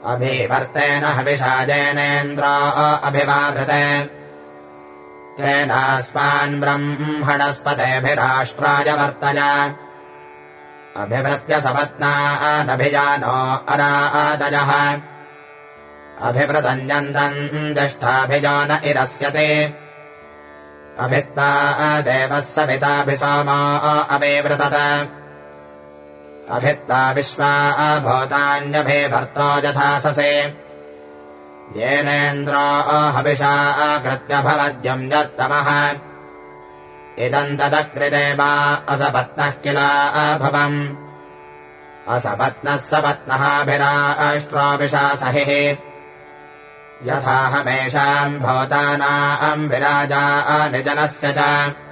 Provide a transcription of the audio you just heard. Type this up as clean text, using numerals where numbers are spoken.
अभिवर्तेन हविषाजेनेन्द्रो अभिवावृते तेनास्मान् ब्रह्मणस्पतेभिराष्ट्राय वर्तय अभिवृत्य सपत्नानभिजानो अरादयः अभिवृतन्यन्दन् ज्येष्ठाभिजो न इरस्यते अभित्वा देवः सविताभिसोमो अभिवृतत अभित्वा विश्वा भूतान्यभिभर्तो यथाससे येनेन्द्रो हविषा कृत्य भवद्यम् यत्तमः इदम् तदकृदेवा असपत्नः किल भवम् असपत्नः सपत्नःभिराष्ट्रोऽभिषासहिः यथाहमेषाम् भूतानाम् विराजा निजनस्य च